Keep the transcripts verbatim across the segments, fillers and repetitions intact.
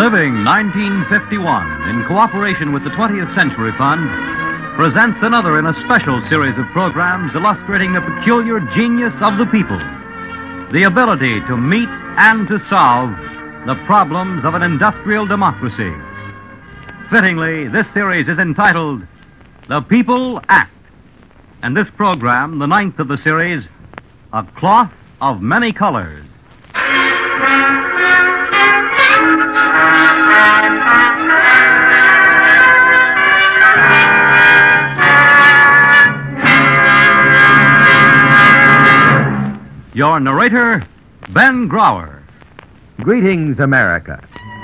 Living nineteen fifty-one, in cooperation with the twentieth Century Fund, presents another in a special series of programs illustrating the peculiar genius of the people, the ability to meet and to solve the problems of an industrial democracy. Fittingly, this series is entitled The People Act, and this program, the ninth of the series, A Cloth of Many Colors. Your narrator, Ben Grauer. Greetings, America.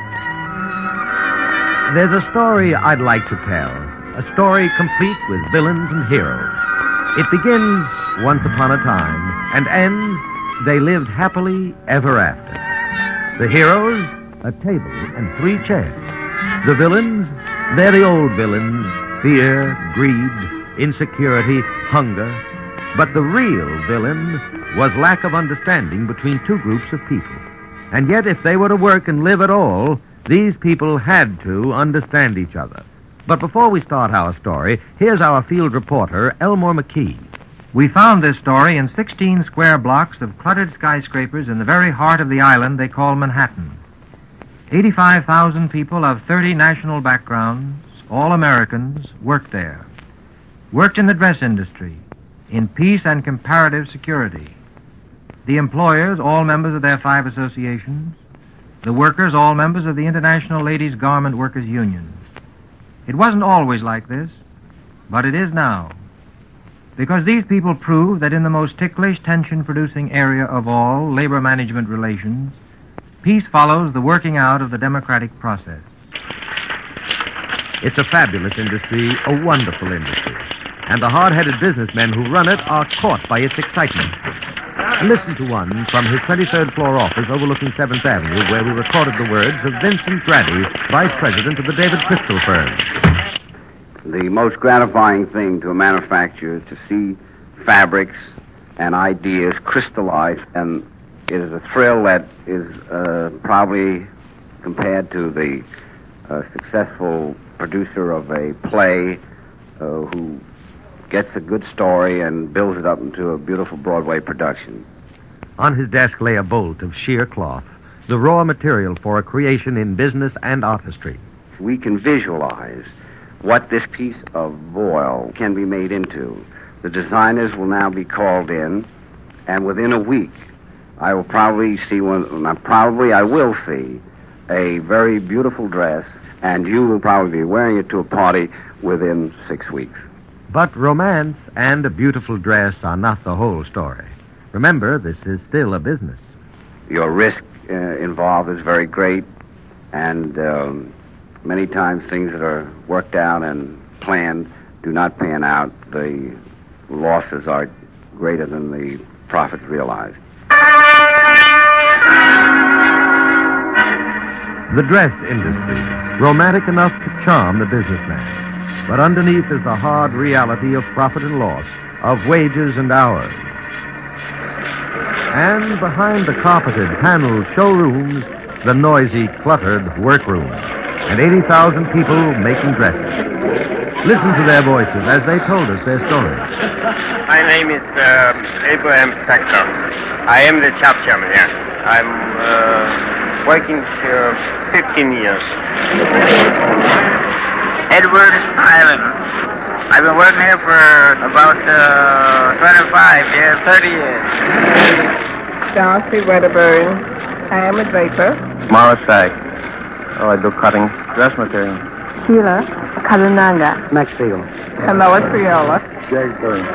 There's a story I'd like to tell, a story complete with villains and heroes. It begins once upon a time and ends, they lived happily ever after. The heroes, a table and three chairs. The villains, they're the old villains, fear, greed, insecurity, hunger. But the real villain was lack of understanding between two groups of people. And yet, if they were to work and live at all, these people had to understand each other. But before we start our story, here's our field reporter, Elmore McKee. We found this story in sixteen square blocks of cluttered skyscrapers in the very heart of the island they call Manhattan. eighty-five thousand people of thirty national backgrounds, all Americans, worked there. Worked in the dress industry, in peace and comparative security. The employers, all members of their five associations. The workers, all members of the International Ladies Garment Workers Union. It wasn't always like this, but it is now. Because these people prove that in the most ticklish, tension-producing area of all, labor management relations, peace follows the working out of the democratic process. It's a fabulous industry, a wonderful industry. And the hard-headed businessmen who run it are caught by its excitement. Listen to one from his twenty-third floor office overlooking seventh Avenue, where we recorded the words of Vincent Grady, vice president of the David Crystal firm. The most gratifying thing to a manufacturer is to see fabrics and ideas crystallize, and it is a thrill that is uh, probably compared to the uh, successful producer of a play uh, who gets a good story and builds it up into a beautiful Broadway production. On his desk lay a bolt of sheer cloth, the raw material for a creation in business and artistry. We can visualize what this piece of voile can be made into. The designers will now be called in, and within a week, I will probably see one, not probably, I will see a very beautiful dress, and you will probably be wearing it to a party within six weeks. But romance and a beautiful dress are not the whole story. Remember, this is still a business. Your risk uh, involved is very great, and um, many times things that are worked out and planned do not pan out. The losses are greater than the profit realized. The dress industry, romantic enough to charm the businessman. But underneath is the hard reality of profit and loss, of wages and hours. And behind the carpeted, paneled showrooms, the noisy, cluttered workrooms, and eighty thousand people making dresses. Listen to their voices as they told us their story. My name is uh, Abraham Spector. I am the shop chairman here. I'm uh, working here fifteen years. Edward Island. I've been working here for about uh, twenty-five years, thirty years. Darcy Wedderburn. I am a draper. Morris Sack. Oh, I do cutting dress material. Sheila Kalunanga. Max Spiegel. Camilla Criolla. Jake Burns.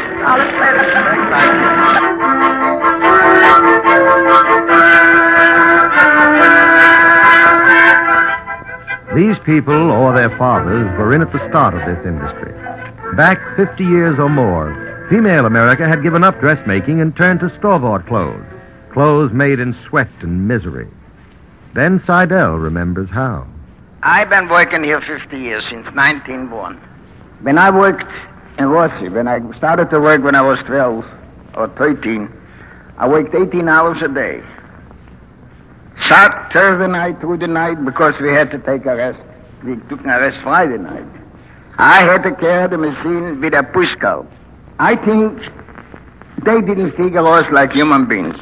These people, or their fathers, were in at the start of this industry. Back fifty years or more, female America had given up dressmaking and turned to store-bought clothes, clothes made in sweat and misery. Ben Seidel remembers how. I've been working here fifty years, since nineteen oh one. When I worked in Rossi, when I started to work when I was twelve or thirteen, I worked eighteen hours a day. Start Thursday night through the night because we had to take a rest. We took a rest Friday night. I had to carry the machine with a push cart. I think they didn't figure us like human beings.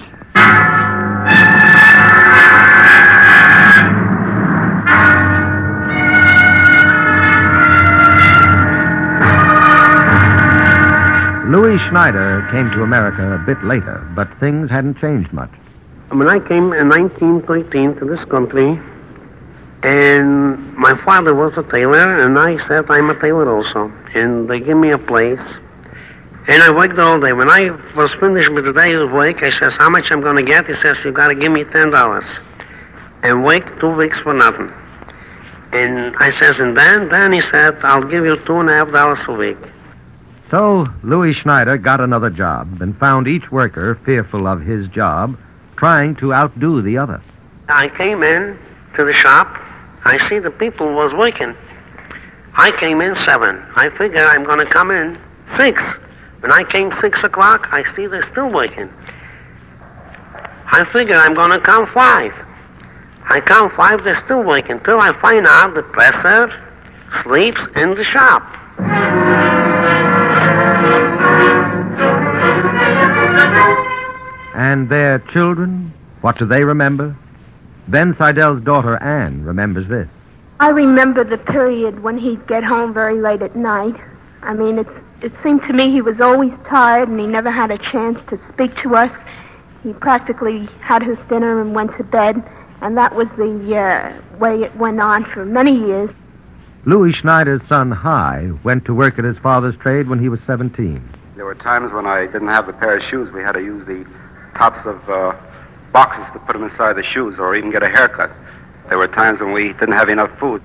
Louis Schneider came to America a bit later, but things hadn't changed much. When I came in nineteen thirteen to this country, and my father was a tailor, and I said I'm a tailor also. And they gave me a place, and I worked all day. When I was finished with the day's work, I says, how much I'm going to get? He says, you got to give me ten dollars. And work two weeks for nothing. And I says, and then, then he said, I'll give you two and a half dollars a week. So Louis Schneider got another job and found each worker, fearful of his job, trying to outdo the other. I came in to the shop. I see the people was working. I came in seven. I figure I'm going to come in six. When I came six o'clock, I see they're still working. I figure I'm going to come five. I come five, they're still working, till I find out the presser sleeps in the shop. And their children, what do they remember? Ben Seidel's daughter, Anne, remembers this. I remember the period when he'd get home very late at night. I mean, it, it seemed to me he was always tired and he never had a chance to speak to us. He practically had his dinner and went to bed, and that was the uh, way it went on for many years. Louis Schneider's son, High, went to work at his father's trade when he was seventeen. There were times when I didn't have a pair of shoes. We had to use the tops of uh, boxes to put them inside the shoes or even get a haircut. There were times when we didn't have enough food.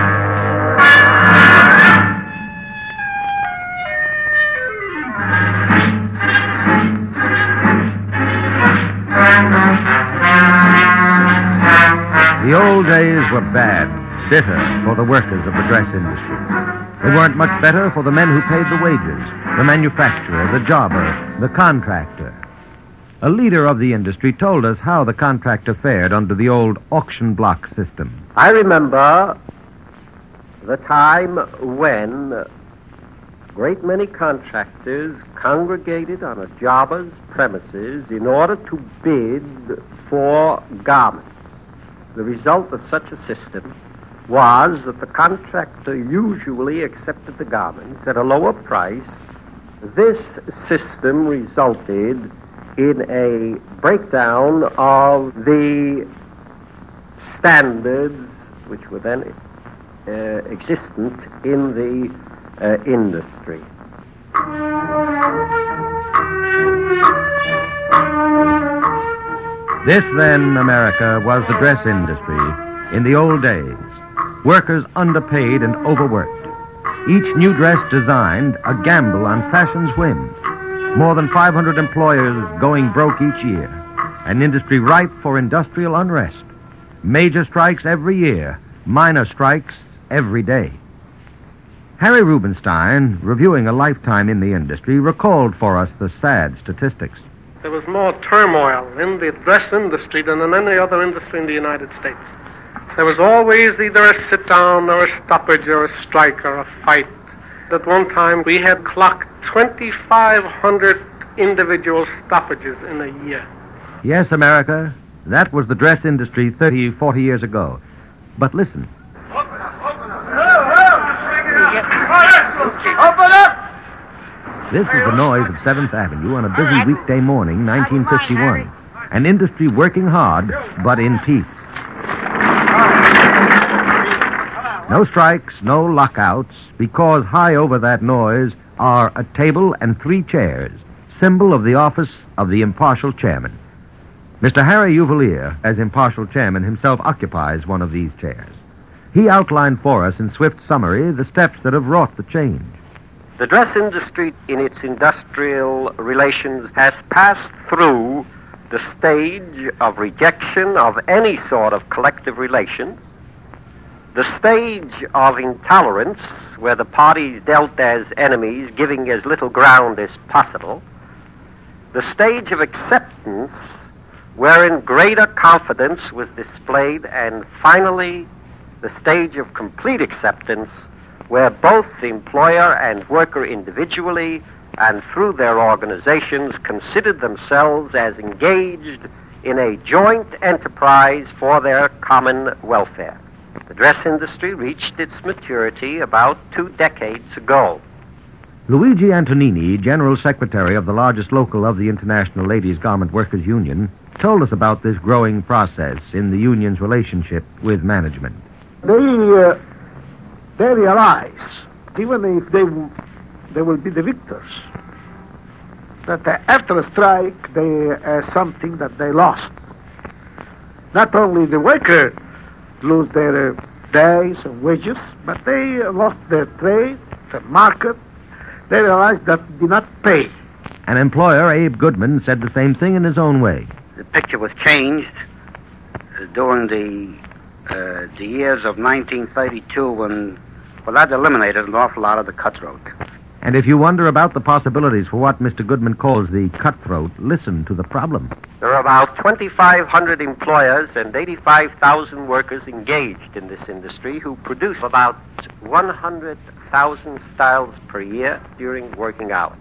The old days were bad, bitter for the workers of the dress industry. They weren't much better for the men who paid the wages, the manufacturer, the jobber, the contractor. A leader of the industry told us how the contractor fared under the old auction block system. I remember the time when a great many contractors congregated on a jobber's premises in order to bid for garments. The result of such a system was that the contractor usually accepted the garments at a lower price. This system resulted in a breakdown of the standards which were then uh, existent in the uh, industry. This, then, America, was the dress industry in the old days. Workers underpaid and overworked. Each new dress designed a gamble on fashion's whim. More than five hundred employers going broke each year. An industry ripe for industrial unrest. Major strikes every year. Minor strikes every day. Harry Rubenstein, reviewing a lifetime in the industry, recalled for us the sad statistics. There was more turmoil in the dress industry than in any other industry in the United States. There was always either a sit-down or a stoppage or a strike or a fight. At one time, we had clocked twenty-five hundred individual stoppages in a year. Yes, America, that was the dress industry thirty, forty years ago. But listen. Open up! This is the noise of seventh Avenue on a busy weekday morning, nineteen fifty-one. An industry working hard, but in peace. No strikes, no lockouts, because high over that noise are a table and three chairs, symbol of the office of the impartial chairman. Mister Harry Uvelier, as impartial chairman, himself occupies one of these chairs. He outlined for us in swift summary the steps that have wrought the change. The dress industry in its industrial relations has passed through the stage of rejection of any sort of collective relations, the stage of intolerance, where the parties dealt as enemies, giving as little ground as possible, the stage of acceptance, wherein greater confidence was displayed, and finally, the stage of complete acceptance, where both the employer and worker individually and through their organizations considered themselves as engaged in a joint enterprise for their common welfare. The dress industry reached its maturity about two decades ago. Luigi Antonini, General Secretary of the largest local of the International Ladies Garment Workers Union, told us about this growing process in the union's relationship with management. They, uh, they realize, even if they, they will be the victors, that uh, after a strike, they uh, something that they lost. Not only the worker lose their uh, days and wages, but they uh, lost their trade, their market. They realized that did not pay. An employer, Abe Goodman, said the same thing in his own way. The picture was changed uh, during the uh, the years of nineteen thirty-two when, well, that eliminated an awful lot of the cutthroat. And if you wonder about the possibilities for what Mister Goodman calls the cutthroat, listen to the problem. There are about twenty-five hundred employers and eighty-five thousand workers engaged in this industry who produce about one hundred thousand styles per year during working hours.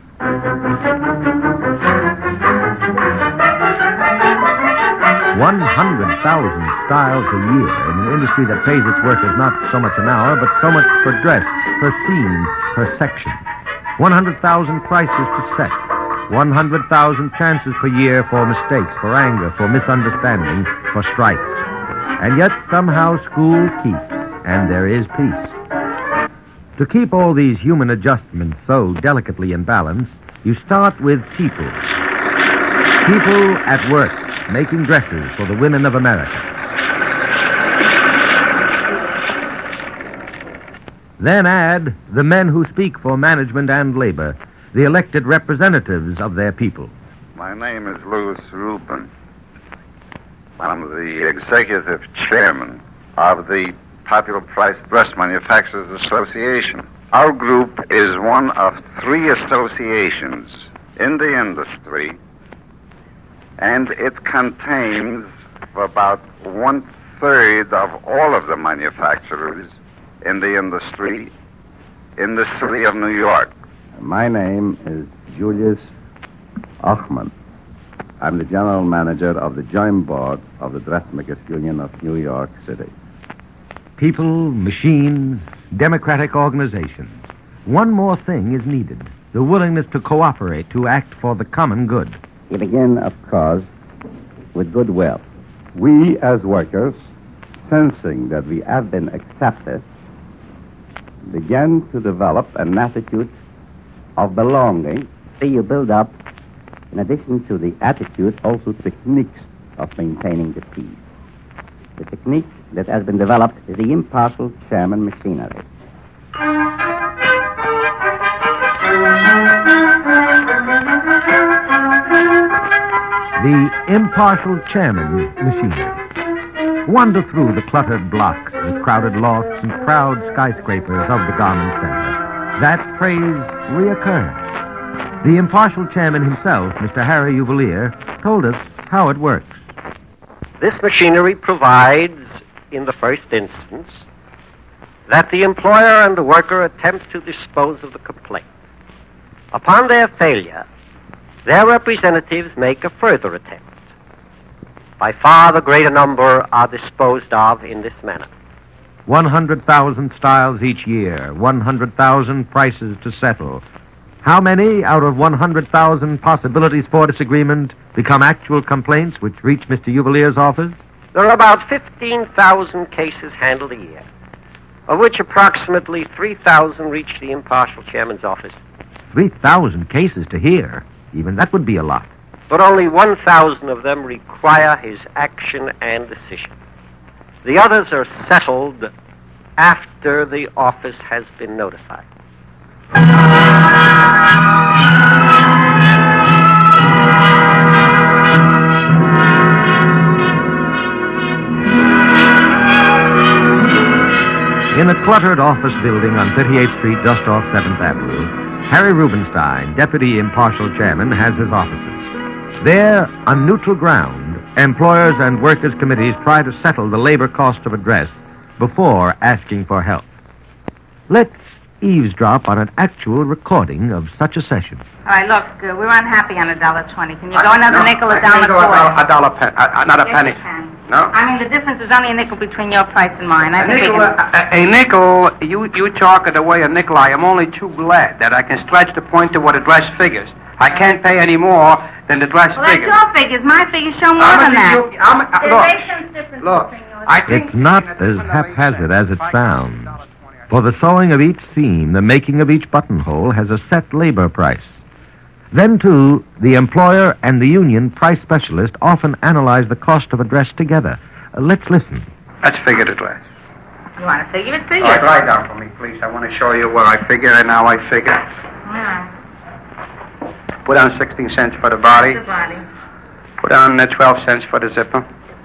one hundred thousand styles a year in an industry that pays its workers not so much an hour, but so much per dress, per scene, per section. one hundred thousand prices to set. one hundred thousand chances per year for mistakes, for anger, for misunderstanding, for strikes. And yet somehow school keeps, and there is peace. To keep all these human adjustments so delicately in balance, you start with people. People at work, making dresses for the women of America. Then add the men who speak for management and labor, the elected representatives of their people. My name is Louis Rubin. I'm the executive chairman of the Popular Price Dress Manufacturers Association. Our group is one of three associations in the industry, and it contains about one-third of all of the manufacturers in the industry in the city of New York. My name is Julius Ochman. I'm the general manager of the Joint Board of the Dressmakers Union of New York City. People, machines, democratic organizations. One more thing is needed, the willingness to cooperate, to act for the common good. We begin, of course, with goodwill. We, as workers, sensing that we have been accepted, began to develop an attitude of belonging. You build up, in addition to the attitude, also techniques of maintaining the peace. The technique that has been developed is the impartial chairman machinery. The impartial chairman machinery. Wander through the cluttered blocks, the crowded lofts, and proud skyscrapers of the garment center. That phrase reoccurs. The impartial chairman himself, Mister Harry Uvelier, told us how it works. This machinery provides, in the first instance, that the employer and the worker attempt to dispose of the complaint. Upon their failure, their representatives make a further attempt. By far the greater number are disposed of in this manner. one hundred thousand styles each year, one hundred thousand prices to settle. How many out of one hundred thousand possibilities for disagreement become actual complaints which reach Mister Uvelier's office? There are about fifteen thousand cases handled a year, of which approximately three thousand reach the impartial chairman's office. three thousand cases to hear. Even that would be a lot. But only one thousand of them require his action and decision. The others are settled after the office has been notified. In a cluttered office building on thirty-eighth Street, just off seventh Avenue, Harry Rubenstein, deputy impartial chairman, has his offices. There, on neutral ground, employers and workers' committees try to settle the labor cost of a dress before asking for help. Let's eavesdrop on an actual recording of such a session. All right, look, uh, we're unhappy on a dollar twenty. Can you go another no, nickel I or down can't a go a quarter? dollar, a dollar pen, uh, not a Yes, penny. you can. No? I mean, the difference is only a nickel between your price and mine. I A think nickel, we uh, can... a, a nickel, you, you talk it away a nickel. I am only too glad that I can stretch the point to what a dress figures. I can't pay any more than the dress Well, figures. that's your figures. My figures show more How than much that. did you- how mu- uh, There's look. eight cents difference Look, between yours. I think It's not as haphazard as it sounds. For the sewing of each seam, the making of each buttonhole has a set labor price. Then, too, the employer and the union price specialist often analyze the cost of a dress together. Uh, let's listen. Let's figure the dress. You want to figure it? Figure All right, it. write down for me, please. I want to show you where I figure and how I figure. All right. Put on sixteen cents for the body. The body. Put on uh, twelve cents for the zipper.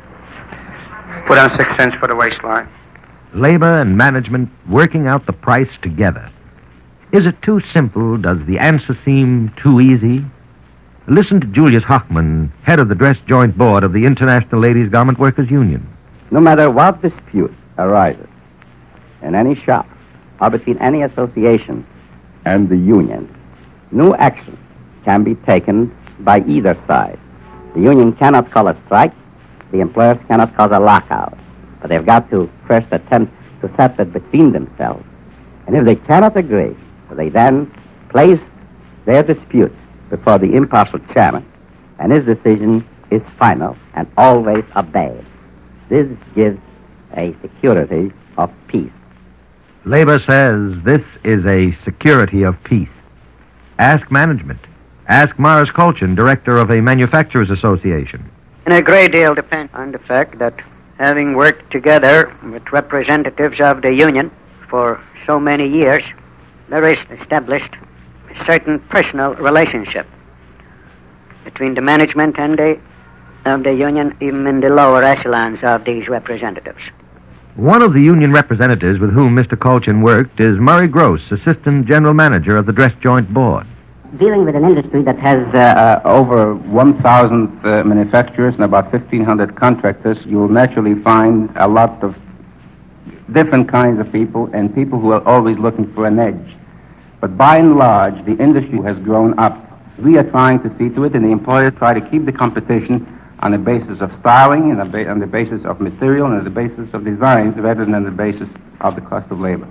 Put on six cents for the waistline. Labor and management working out the price together. Is it too simple? Does the answer seem too easy? Listen to Julius Hochman, head of the Dress Joint Board of the International Ladies Garment Workers Union. No matter what dispute arises in any shop or between any association and the union, no action can be taken by either side. The union cannot call a strike. The employers cannot cause a lockout. But they've got to first attempt to settle it between themselves. And if they cannot agree, they then place their dispute before the impartial chairman, and his decision is final and always obeyed. This gives a security of peace. Labor says this is a security of peace. Ask management. Ask Morris Colchin, director of a manufacturers association. And a great deal depends on the fact that having worked together with representatives of the union for so many years, there is established a certain personal relationship between the management and the, of the union, even in the lower echelons of these representatives. One of the union representatives with whom Mister Colchin worked is Murray Gross, assistant general manager of the Dress Joint Board. Dealing with an industry that has uh, uh, over one thousand uh, manufacturers and about fifteen hundred contractors, you will naturally find a lot of different kinds of people and people who are always looking for an edge. But by and large, the industry has grown up. We are trying to see to it, and the employers try to keep the competition on the basis of styling and ba- on the basis of material and on the basis of designs rather than on the basis of the cost of labor.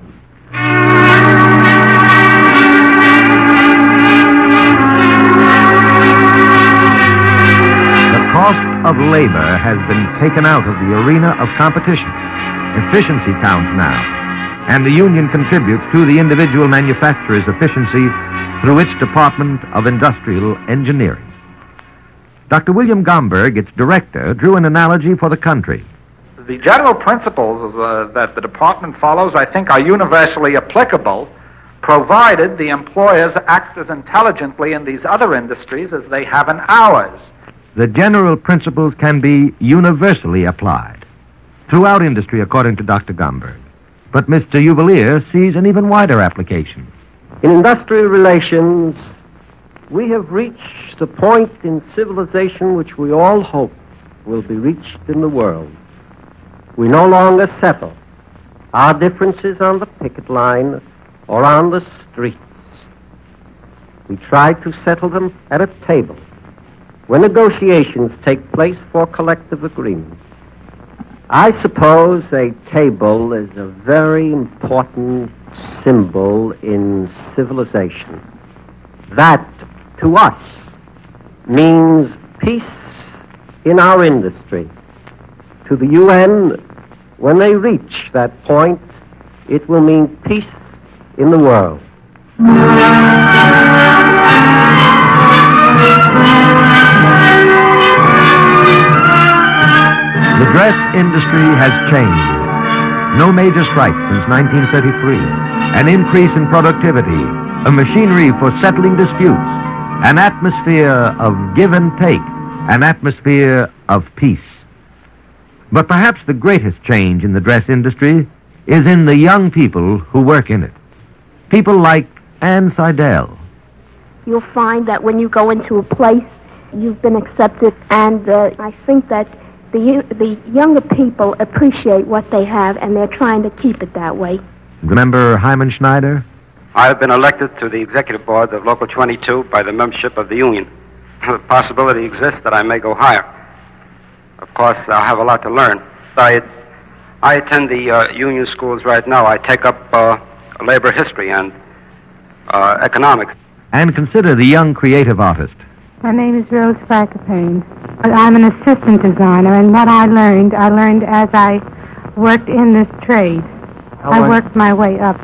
The cost of labor has been taken out of the arena of competition. Efficiency counts now, and the union contributes to the individual manufacturer's efficiency through its Department of Industrial Engineering. Doctor William Gomberg, its director, drew an analogy for the country. The general principles uh, that the department follows, I think, are universally applicable, provided the employers act as intelligently in these other industries as they have in ours. The general principles can be universally applied throughout industry, according to Doctor Gomberg. But Mister Jubileer sees an even wider application. In industrial relations, we have reached the point in civilization which we all hope will be reached in the world. We no longer settle our differences on the picket line or on the streets. We try to settle them at a table when negotiations take place for collective agreement. I suppose a table is a very important symbol in civilization. That, to us, means peace in our industry. To the U N, when they reach that point, it will mean peace in the world. The dress industry has changed. No major strikes since nineteen thirty-three. An increase in productivity, a machinery for settling disputes, an atmosphere of give and take, an atmosphere of peace. But perhaps the greatest change in the dress industry is in the young people who work in it. People like Ann Seidel. You'll find that when you go into a place you've been accepted, and uh, I think that the the younger people appreciate what they have, and they're trying to keep it that way. Remember Hyman Schneider? I have been elected to the executive board of Local twenty-two by the membership of the union. The possibility exists that I may go higher. Of course, I'll have a lot to learn. I, I attend the uh, union schools right now. I take up uh, labor history and uh, economics. And consider the young creative artist. My name is Rose Frackapane. I'm an assistant designer, and what I learned, I learned as I worked in this trade. How I long- worked my way up.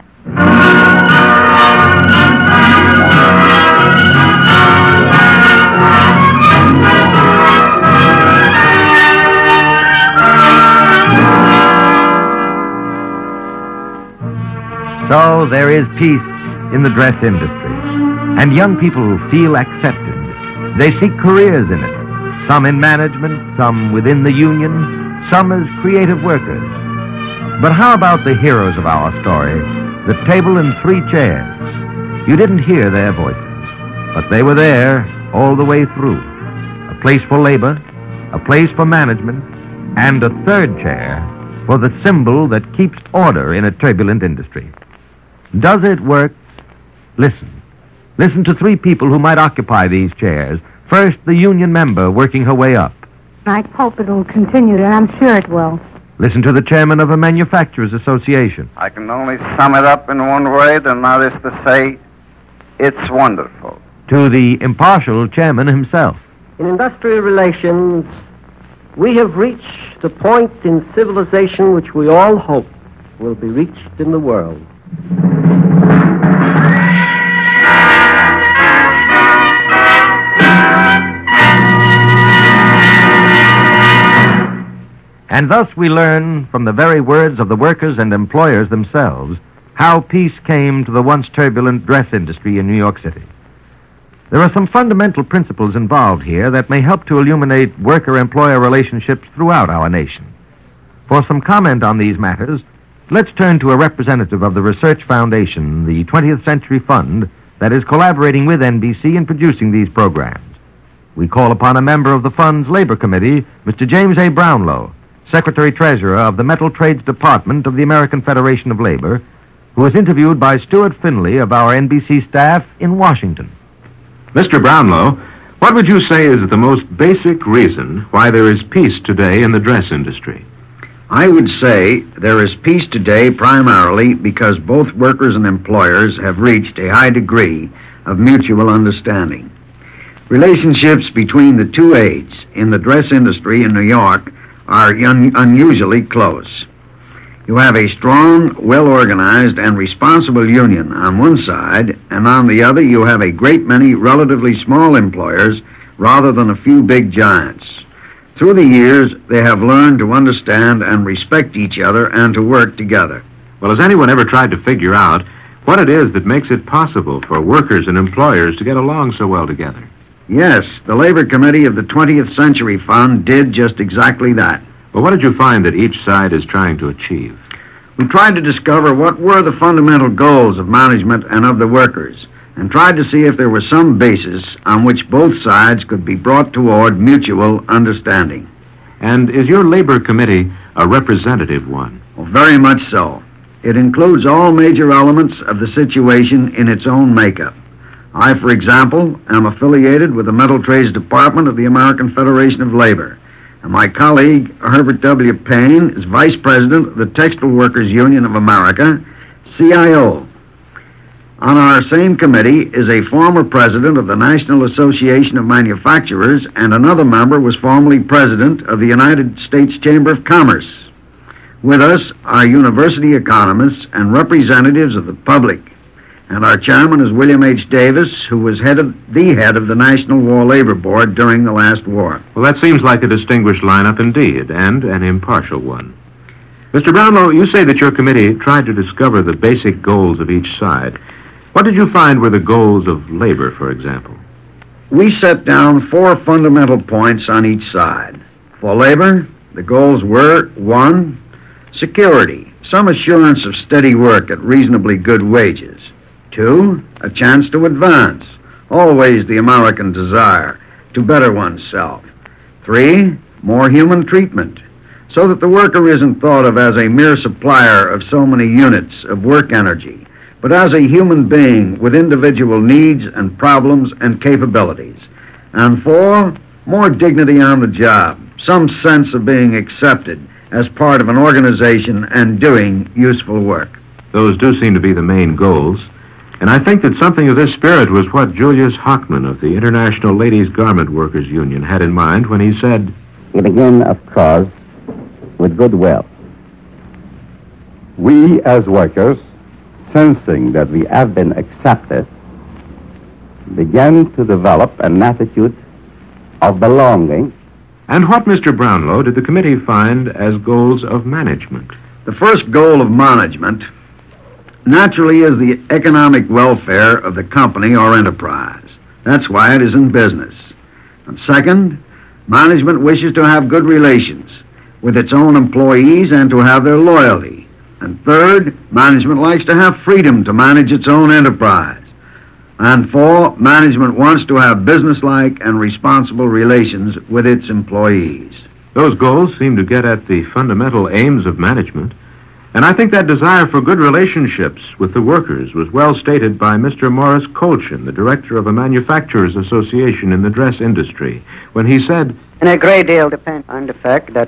So there is peace in the dress industry, and young people feel accepted. They seek careers in it, some in management, some within the union, some as creative workers. But how about the heroes of our story, the table and three chairs? You didn't hear their voices, but they were there all the way through. A place for labor, a place for management, and a third chair for the symbol that keeps order in a turbulent industry. Does it work? Listen. Listen to three people who might occupy these chairs. First, the union member working her way up. I hope it will continue, and I'm sure it will. Listen to the chairman of a manufacturers association. I can only sum it up in one word, and that is to say, it's wonderful. To the impartial chairman himself. In industrial relations, we have reached a point in civilization which we all hope will be reached in the world. And thus we learn from the very words of the workers and employers themselves how peace came to the once turbulent dress industry in New York City. There are some fundamental principles involved here that may help to illuminate worker-employer relationships throughout our nation. For some comment on these matters, let's turn to a representative of the Research Foundation, the twentieth Century Fund, that is collaborating with N B C in producing these programs. We call upon a member of the Fund's Labor Committee, Mister James A. Brownlow, Secretary-Treasurer of the Metal Trades Department of the American Federation of Labor, who was interviewed by Stuart Finley of our N B C staff in Washington. Mister Brownlow, what would you say is the most basic reason why there is peace today in the dress industry? I would say there is peace today primarily because both workers and employers have reached a high degree of mutual understanding. Relationships between the two aides in the dress industry in New York are un- unusually close. You have a strong, well-organized, and responsible union on one side, and on the other you have a great many relatively small employers rather than a few big giants. Through the years, they have learned to understand and respect each other and to work together. Well, has anyone ever tried to figure out what it is that makes it possible for workers and employers to get along so well together? Yes, the Labor Committee of the twentieth Century Fund did just exactly that. Well, what did you find that each side is trying to achieve? We tried to discover what were the fundamental goals of management and of the workers, and tried to see if there was some basis on which both sides could be brought toward mutual understanding. And is your Labor Committee a representative one? Well, very much so. It includes all major elements of the situation in its own makeup. I, for example, am affiliated with the Metal Trades Department of the American Federation of Labor. And my colleague, Herbert W. Payne, is Vice President of the Textile Workers Union of America, C I O. On our same committee is a former president of the National Association of Manufacturers, and another member was formerly president of the United States Chamber of Commerce. With us are university economists and representatives of the public. And our chairman is William H. Davis, who was head of the head of the National War Labor Board during the last war. Well, that seems like a distinguished lineup indeed, and an impartial one. Mister Brownlow, you say that your committee tried to discover the basic goals of each side. What did you find were the goals of labor, for example? We set down four fundamental points on each side. For labor, the goals were, one, security, some assurance of steady work at reasonably good wages. Two, a chance to advance, always the American desire, to better oneself. Three, more human treatment, so that the worker isn't thought of as a mere supplier of so many units of work energy, but as a human being with individual needs and problems and capabilities. And four, more dignity on the job, some sense of being accepted as part of an organization and doing useful work. Those do seem to be the main goals. And I think that something of this spirit was what Julius Hockman of the International Ladies Garment Workers Union had in mind when he said, We begin, of course, with goodwill. We, as workers, sensing that we have been accepted, began to develop an attitude of belonging. And what, Mister Brownlow, did the committee find as goals of management? The first goal of management naturally is the economic welfare of the company or enterprise. That's why it is in business. And second, management wishes to have good relations with its own employees and to have their loyalty. And third, management likes to have freedom to manage its own enterprise. And four, management wants to have businesslike and responsible relations with its employees. Those goals seem to get at the fundamental aims of management. And I think that desire for good relationships with the workers was well stated by Mister Morris Colchin, the director of a manufacturers association in the dress industry, when he said, And a great deal depends on the fact that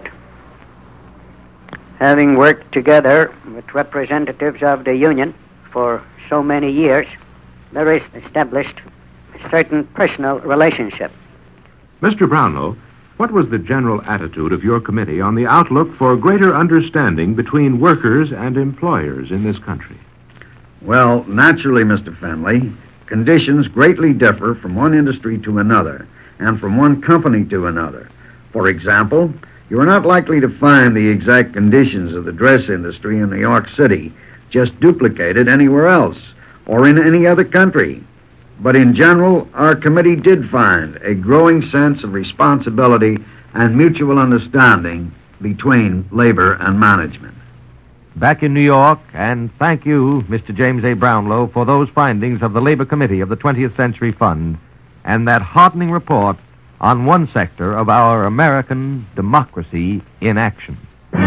having worked together with representatives of the union for so many years, there is established a certain personal relationship. Mister Brownlow, what was the general attitude of your committee on the outlook for greater understanding between workers and employers in this country? Well, naturally, Mister Fenley, conditions greatly differ from one industry to another and from one company to another. For example, you are not likely to find the exact conditions of the dress industry in New York City just duplicated anywhere else or in any other country. But in general, our committee did find a growing sense of responsibility and mutual understanding between labor and management. Back in New York, and thank you, Mister James A. Brownlow, for those findings of the Labor Committee of the twentieth Century Fund and that heartening report on one sector of our American democracy in action.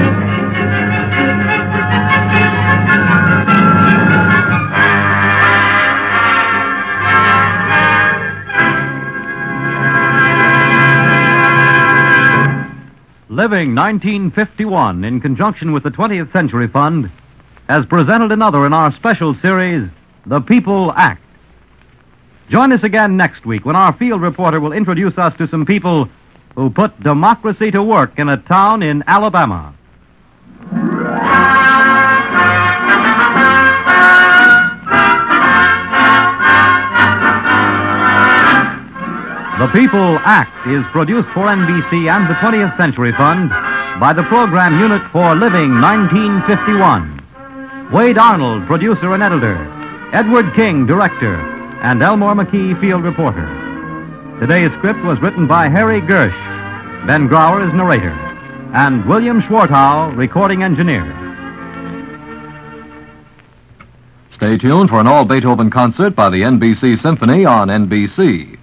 Living nineteen fifty-one, in conjunction with the twentieth Century Fund, has presented another in our special series, The People Act. Join us again next week when our field reporter will introduce us to some people who put democracy to work in a town in Alabama. The People Act is produced for N B C and the twentieth Century Fund by the program unit for Living nineteen fifty-one. Wade Arnold, producer and editor. Edward King, director. And Elmore McKee, field reporter. Today's script was written by Harry Gersh. Ben Grauer is narrator. And William Schwartau, recording engineer. Stay tuned for an all-Beethoven concert by the N B C Symphony on N B C.